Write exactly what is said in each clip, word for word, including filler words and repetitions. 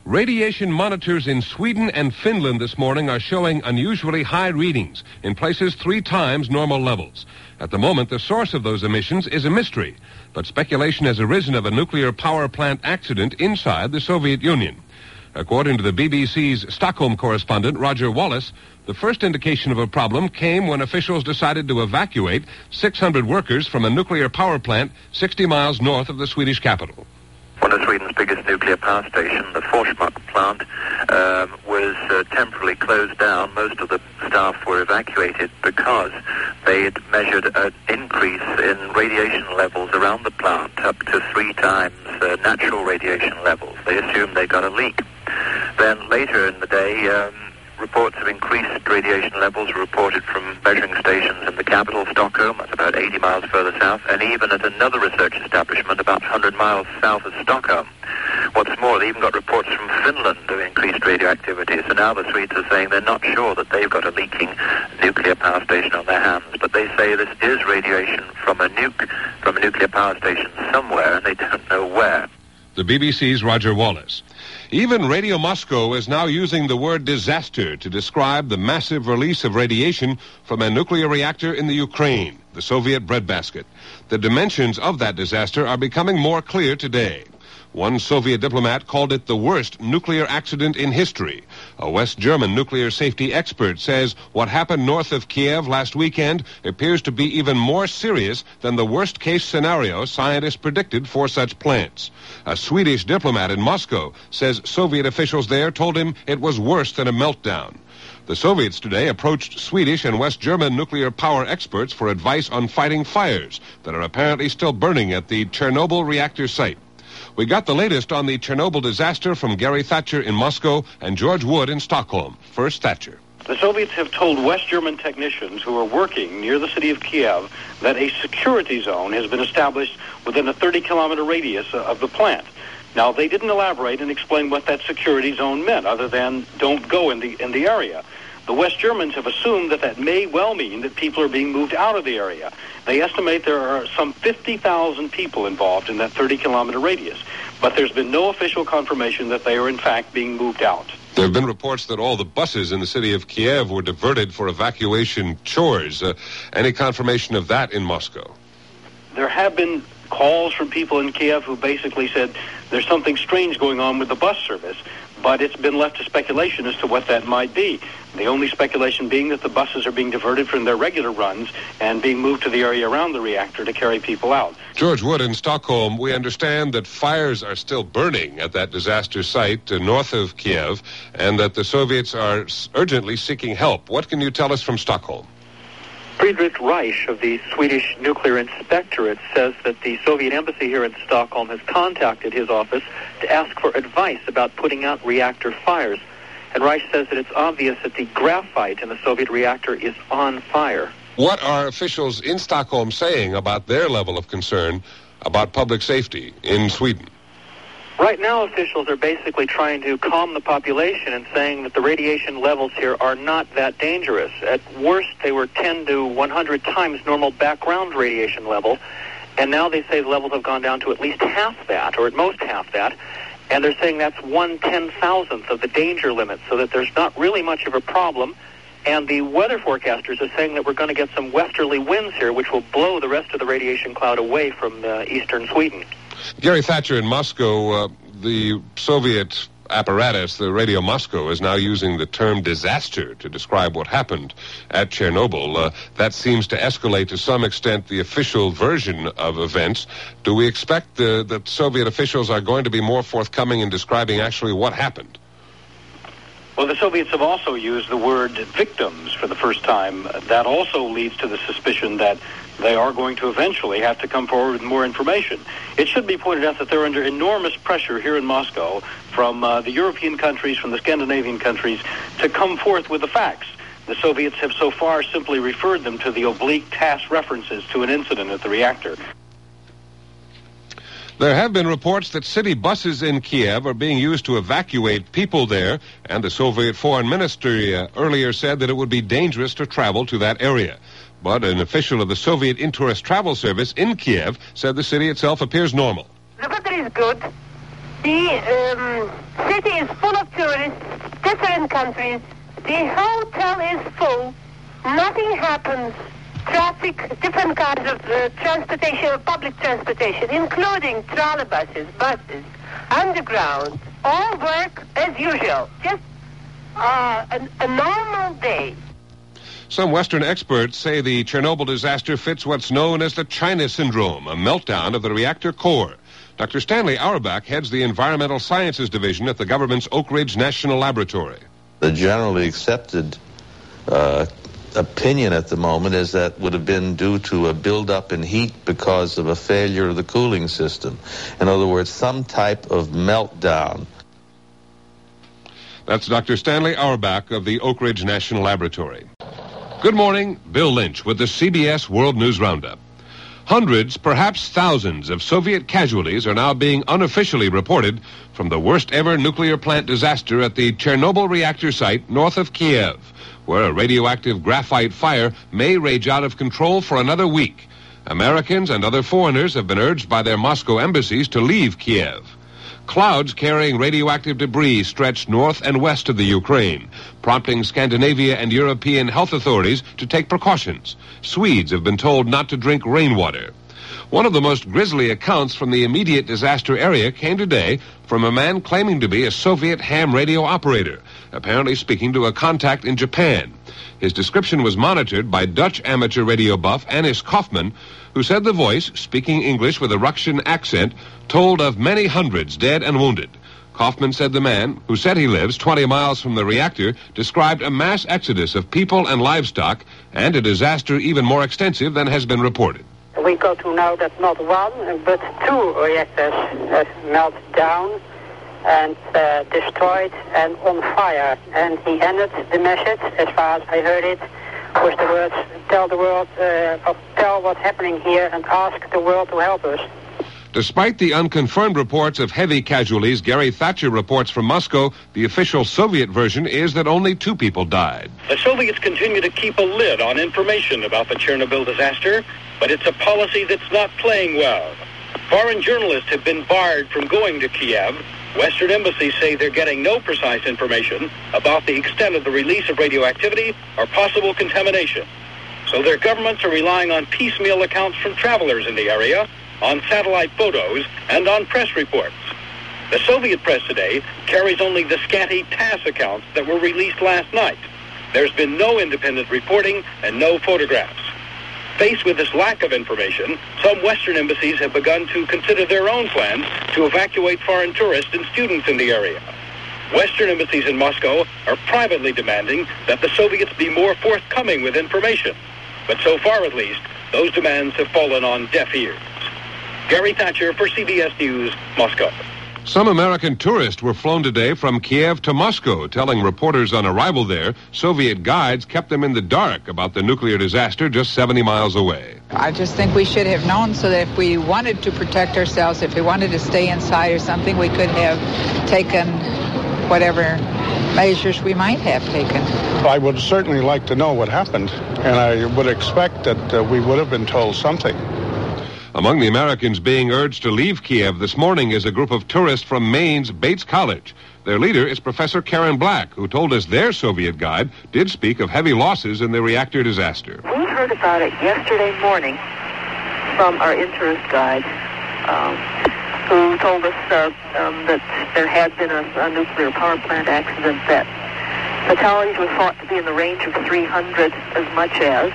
Radiation monitors in Sweden and Finland this morning are showing unusually high readings, in places three times normal levels. At the moment, the source of those emissions is a mystery, but speculation has arisen of a nuclear power plant accident inside the Soviet Union. According to the B B C's Stockholm correspondent, Roger Wallace, the first indication of a problem came when officials decided to evacuate six hundred workers from a nuclear power plant sixty miles north of the Swedish capital. One of Sweden's biggest nuclear power station, the Forsmark plant, um, was uh, temporarily closed down. Most of the staff were evacuated because they had measured an increase in radiation levels around the plant up to three times uh, natural radiation levels. They assumed they got a leak. Then later in the day, um, reports of increased radiation levels were reported from measuring stations in the capital, Stockholm, that's about eighty miles further south, and even at another research establishment about one hundred miles south of Stockholm. What's more, they even got reports from Finland of increased radioactivity, so now the Swedes are saying they're not sure that they've got a leaking nuclear power station on their hands, but they say this is radiation from a nuke, from a nuclear power station somewhere, and they don't know where. The B B C's Roger Wallace. Even Radio Moscow is now using the word disaster to describe the massive release of radiation from a nuclear reactor in the Ukraine, the Soviet breadbasket. The dimensions of that disaster are becoming more clear today. One Soviet diplomat called it the worst nuclear accident in history. A West German nuclear safety expert says what happened north of Kiev last weekend appears to be even more serious than the worst-case scenario scientists predicted for such plants. A Swedish diplomat in Moscow says Soviet officials there told him it was worse than a meltdown. The Soviets today approached Swedish and West German nuclear power experts for advice on fighting fires that are apparently still burning at the Chernobyl reactor site. We got the latest on the Chernobyl disaster from Gary Thatcher in Moscow and George Wood in Stockholm. First, Thatcher. The Soviets have told West German technicians who are working near the city of Kiev that a security zone has been established within a thirty-kilometer radius of the plant. Now, they didn't elaborate and explain what that security zone meant, other than don't go in the in the area. The West Germans have assumed that that may well mean that people are being moved out of the area. They estimate there are some fifty thousand people involved in that thirty-kilometer radius, but there's been no official confirmation that they are in fact being moved out. There have been reports that all the buses in the city of Kiev were diverted for evacuation chores. Uh, any confirmation of that in Moscow? There have been calls from people in Kiev who basically said there's something strange going on with the bus service, but it's been left to speculation as to what that might be. The only speculation being that the buses are being diverted from their regular runs and being moved to the area around the reactor to carry people out. George Wood in Stockholm, we understand that fires are still burning at that disaster site uh, north of Kiev, and that the Soviets are urgently seeking help. What can you tell us from Stockholm? Friedrich Reich of the Swedish Nuclear Inspectorate says that the Soviet embassy here in Stockholm has contacted his office to ask for advice about putting out reactor fires. And Reich says that it's obvious that the graphite in the Soviet reactor is on fire. What are officials in Stockholm saying about their level of concern about public safety in Sweden? Right now, officials are basically trying to calm the population and saying that the radiation levels here are not that dangerous. At worst, they were ten to one hundred times normal background radiation level, and now they say the levels have gone down to at least half that, or at most half that, and they're saying that's one ten-thousandth of the danger limit, so that there's not really much of a problem. And the weather forecasters are saying that we're going to get some westerly winds here, which will blow the rest of the radiation cloud away from uh, eastern Sweden. Gary Thatcher in Moscow, uh, the Soviet apparatus, the Radio Moscow, is now using the term disaster to describe what happened at Chernobyl. Uh, that seems to escalate to some extent the official version of events. Do we expect uh, that Soviet officials are going to be more forthcoming in describing actually what happened? Well, the Soviets have also used the word victims for the first time. That also leads to the suspicion that they are going to eventually have to come forward with more information. It should be pointed out that they're under enormous pressure here in Moscow from uh, the European countries, from the Scandinavian countries, to come forth with the facts. The Soviets have so far simply referred them to the oblique task references to an incident at the reactor. There have been reports that city buses in Kiev are being used to evacuate people there, and the Soviet Foreign Ministry uh, earlier said that it would be dangerous to travel to that area. But an official of the Soviet Intourist Travel Service in Kiev said the city itself appears normal. The weather is good. The um, city is full countries, the hotel is full. Nothing happens. Traffic, different kinds of uh, transportation, public transportation, including trolleybuses, buses, underground, all work as usual. Just uh, a, a normal day. Some Western experts say the Chernobyl disaster fits what's known as the China syndrome, a meltdown of the reactor core. Doctor Stanley Auerbach heads the Environmental Sciences Division at the government's Oak Ridge National Laboratory. The generally accepted uh, opinion at the moment is that would have been due to a buildup in heat because of a failure of the cooling system. In other words, some type of meltdown. That's Doctor Stanley Auerbach of the Oak Ridge National Laboratory. Good morning, Bill Lynch with the C B S World News Roundup. Hundreds, perhaps thousands, of Soviet casualties are now being unofficially reported from the worst ever nuclear plant disaster at the Chernobyl reactor site north of Kiev, where a radioactive graphite fire may rage out of control for another week. Americans and other foreigners have been urged by their Moscow embassies to leave Kiev. Clouds carrying radioactive debris stretch north and west of the Ukraine, prompting Scandinavia and European health authorities to take precautions. Swedes have been told not to drink rainwater. One of the most grisly accounts from the immediate disaster area came today from a man claiming to be a Soviet ham radio operator, apparently speaking to a contact in Japan. His description was monitored by Dutch amateur radio buff Anis Kaufman, who said the voice, speaking English with a Russian accent, told of many hundreds dead and wounded. Kaufman said the man, who said he lives twenty miles from the reactor, described a mass exodus of people and livestock and a disaster even more extensive than has been reported. We got to know that not one, but two reactors have melted down and uh, destroyed and on fire. And he ended the message, as far as I heard it, with the words, tell the world, uh, of tell what's happening here and ask the world to help us. Despite the unconfirmed reports of heavy casualties, Gary Thatcher reports from Moscow the official Soviet version is that only two people died. The Soviets continue to keep a lid on information about the Chernobyl disaster, but it's a policy that's not playing well. Foreign journalists have been barred from going to Kiev. Western embassies say they're getting no precise information about the extent of the release of radioactivity or possible contamination. So their governments are relying on piecemeal accounts from travelers in the area, on satellite photos, and on press reports. The Soviet press today carries only the scanty TASS accounts that were released last night. There's been no independent reporting and no photographs. Faced with this lack of information, some Western embassies have begun to consider their own plans to evacuate foreign tourists and students in the area. Western embassies in Moscow are privately demanding that the Soviets be more forthcoming with information. But so far, at least, those demands have fallen on deaf ears. Gary Thatcher for C B S News, Moscow. Some American tourists were flown today from Kiev to Moscow, telling reporters on arrival there Soviet guides kept them in the dark about the nuclear disaster just seventy miles away. I just think we should have known so that if we wanted to protect ourselves, if we wanted to stay inside or something, we could have taken whatever measures we might have taken. I would certainly like to know what happened, and I would expect that uh, we would have been told something. Among the Americans being urged to leave Kiev this morning is a group of tourists from Maine's Bates College. Their leader is Professor Karen Black, who told us their Soviet guide did speak of heavy losses in the reactor disaster. We heard about it yesterday morning from our interest guide, um, who told us uh, um, that there had been a, a nuclear power plant accident that fatalities were thought to be in the range of three hundred as much as.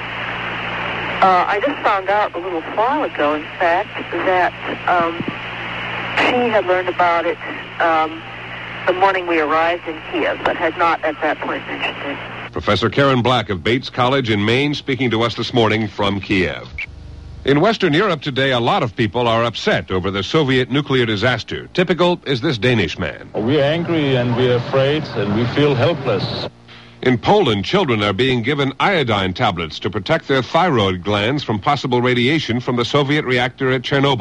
Uh, I just found out a little while ago, in fact, that um, she had learned about it um, the morning we arrived in Kiev, but had not at that point mentioned it. Professor Karen Black of Bates College in Maine speaking to us this morning from Kiev. In Western Europe today, a lot of people are upset over the Soviet nuclear disaster. Typical is this Danish man. We're angry and we're afraid and we feel helpless. In Poland, children are being given iodine tablets to protect their thyroid glands from possible radiation from the Soviet reactor at Chernobyl.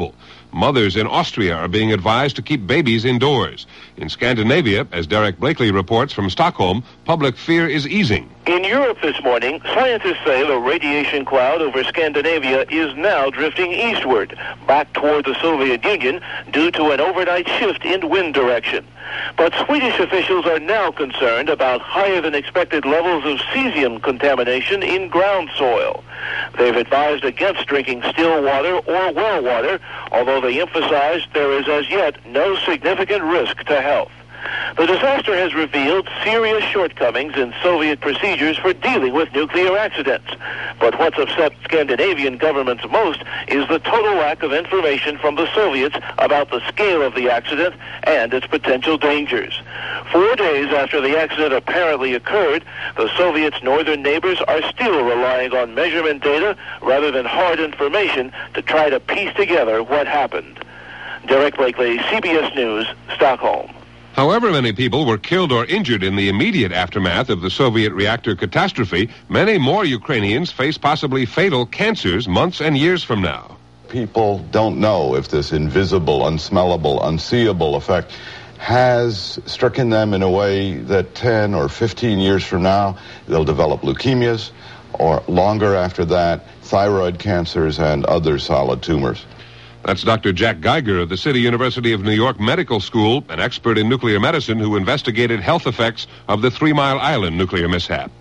Mothers in Austria are being advised to keep babies indoors. In Scandinavia, as Derek Blakely reports from Stockholm, public fear is easing. In Europe this morning, scientists say the radiation cloud over Scandinavia is now drifting eastward, back toward the Soviet Union, due to an overnight shift in wind direction. But Swedish officials are now concerned about higher than expected levels of cesium contamination in ground soil. They've advised against drinking still water or well water, although they emphasized there is as yet no significant risk to health. The disaster has revealed serious shortcomings in Soviet procedures for dealing with nuclear accidents. But what's upset Scandinavian governments most is the total lack of information from the Soviets about the scale of the accident and its potential dangers. Four days after the accident apparently occurred, the Soviets' northern neighbors are still relying on measurement data rather than hard information to try to piece together what happened. Derek Blakely, C B S News, Stockholm. However many people were killed or injured in the immediate aftermath of the Soviet reactor catastrophe, many more Ukrainians face possibly fatal cancers months and years from now. People don't know if this invisible, unsmellable, unseeable effect has stricken them in a way that ten or fifteen years from now, they'll develop leukemias, or longer after that, thyroid cancers and other solid tumors. That's Doctor Jack Geiger of the City University of New York Medical School, an expert in nuclear medicine who investigated health effects of the Three Mile Island nuclear mishap.